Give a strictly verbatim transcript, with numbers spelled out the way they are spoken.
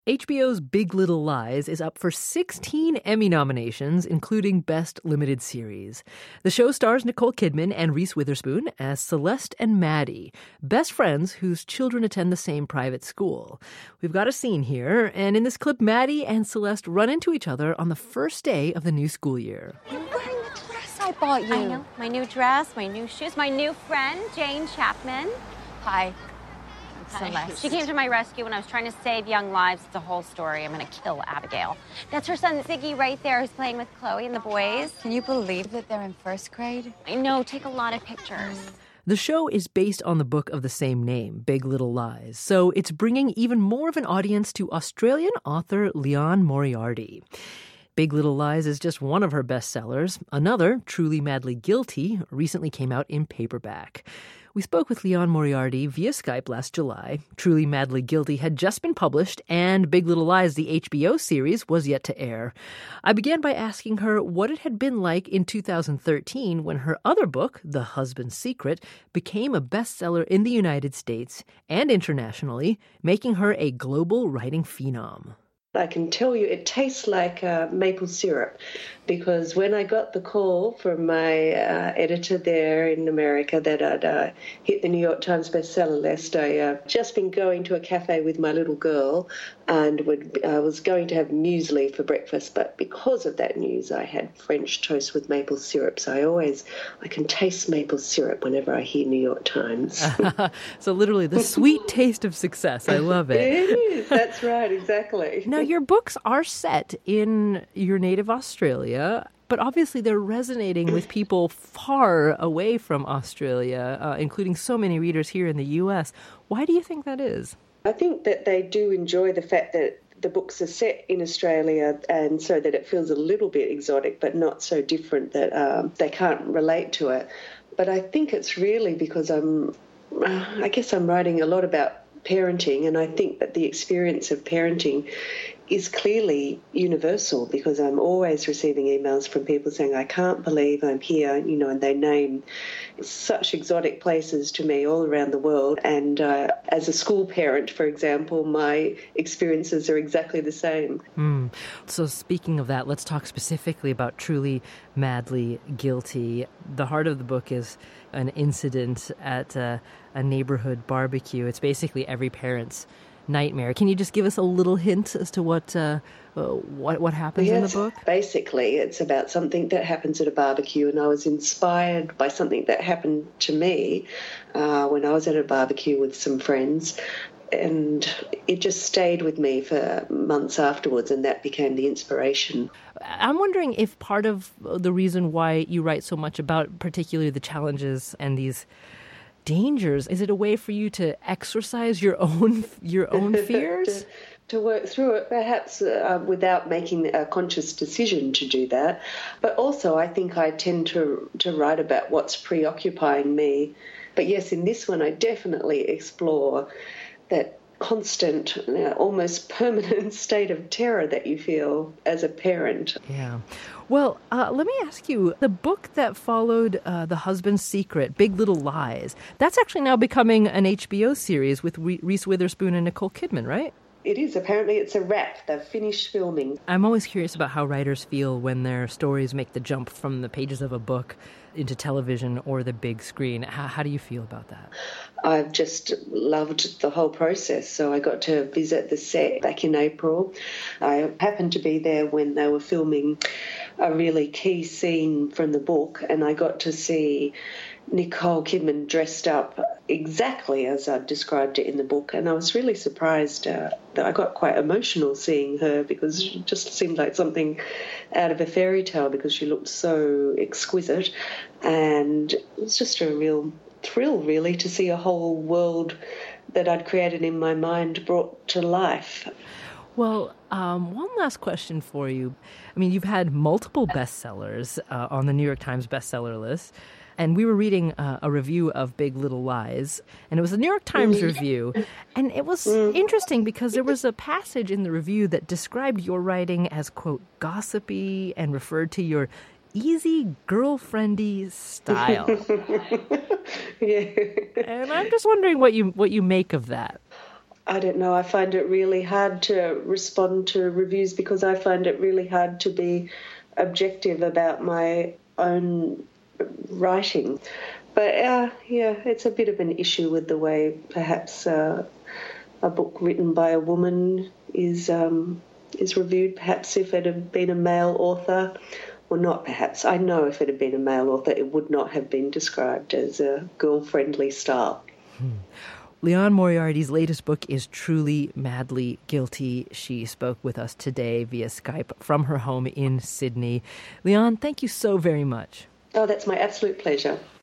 H B O's Big Little Lies is up for sixteen Emmy nominations, including Best Limited Series. The show stars Nicole Kidman and Reese Witherspoon as Celeste and Maddie, best friends whose children attend the same private school. We've got a scene here, and in this clip, Maddie and Celeste run into each other on the first day of the new school year. You're wearing the dress I bought you. I know. My new dress, my new shoes, my new friend, Jane Chapman. Hi. Celeste. She came to my rescue when I was trying to save young lives. It's a whole story. I'm going to kill Abigail. That's her son, Ziggy, right there, who's playing with Chloe and the boys. Can you believe that they're in first grade? I know. Take a lot of pictures. The show is based on the book of the same name, Big Little Lies, so it's bringing even more of an audience to Australian author Liane Moriarty. Big Little Lies is just one of her bestsellers. Another, Truly Madly Guilty, recently came out in paperback. We spoke with Liane Moriarty via Skype last July. Truly Madly Guilty had just been published, and Big Little Lies, the H B O series, was yet to air. I began by asking her what it had been like in two thousand thirteen when her other book, The Husband's Secret, became a bestseller in the United States and internationally, making her a global writing phenom. I can tell you it tastes like uh, maple syrup, because when I got the call from my uh, editor there in America that I'd uh, hit the New York Times bestseller list, I uh, just been going to a cafe with my little girl and would I uh, was going to have muesli for breakfast, but because of that news I had French toast with maple syrup. So I always, I can taste maple syrup whenever I hear New York Times. So literally the sweet taste of success. I love it. It is, that's right, exactly. Now, your books are set in your native Australia, but obviously they're resonating with people far away from Australia, uh, including so many readers here in the U S. Why do you think that is? I think that they do enjoy the fact that the books are set in Australia, and so that it feels a little bit exotic but not so different that um, they can't relate to it. But I think it's really because I'm, I guess I'm writing a lot about parenting, and I think that the experience of parenting is clearly universal, because I'm always receiving emails from people saying, I can't believe I'm here, you know, and they name such exotic places to me all around the world. And uh, as a school parent, for example, my experiences are exactly the same. Mm. So speaking of that, let's talk specifically about Truly Madly Guilty. The heart of the book is an incident at a, a neighborhood barbecue. It's basically every parent's nightmare. Can you just give us a little hint as to what uh, uh, what what happens yes, in the book? Basically, it's about something that happens at a barbecue, and I was inspired by something that happened to me uh, when I was at a barbecue with some friends, and it just stayed with me for months afterwards, and that became the inspiration. I'm wondering if part of the reason why you write so much about particularly the challenges and these dangers, is it a way for you to exercise your own your own fears? to, to work through it, perhaps uh, without making a conscious decision to do that. But also I think I tend to to write about what's preoccupying me. But yes, in this one I definitely explore that constant, you know, almost permanent state of terror that you feel as a parent. Yeah. Well, uh, let me ask you, the book that followed uh, The Husband's Secret, Big Little Lies, that's actually now becoming an H B O series with Re- Reese Witherspoon and Nicole Kidman, right? It is. Apparently it's a wrap. They've finished filming. I'm always curious about how writers feel when their stories make the jump from the pages of a book into television or the big screen. How, how do you feel about that? I've just loved the whole process. So I got to visit the set back in April. I happened to be there when they were filming a really key scene from the book, and I got to see Nicole Kidman dressed up exactly as I described it in the book, and I was really surprised uh, that I got quite emotional seeing her, because she just seemed like something out of a fairy tale, because she looked so exquisite, and it was just a real thrill really to see a whole world that I'd created in my mind brought to life. Well, um, one last question for you. I mean, you've had multiple bestsellers uh, on the New York Times bestseller list. And we were reading uh, a review of Big Little Lies, and it was a New York Times review. And it was interesting because there was a passage in the review that described your writing as, quote, gossipy, and referred to your easy, girlfriendy style. Yeah. And I'm just wondering what you what you make of that. I don't know, I find it really hard to respond to reviews because I find it really hard to be objective about my own writing. But, uh, yeah, it's a bit of an issue with the way perhaps uh, a book written by a woman is um, is reviewed. Perhaps if it had been a male author, or not perhaps, I know if it had been a male author, it would not have been described as a girl-friendly style. Hmm. Liane Moriarty's latest book is Truly Madly Guilty. She spoke with us today via Skype from her home in Sydney. Liane, thank you so very much. Oh, that's my absolute pleasure.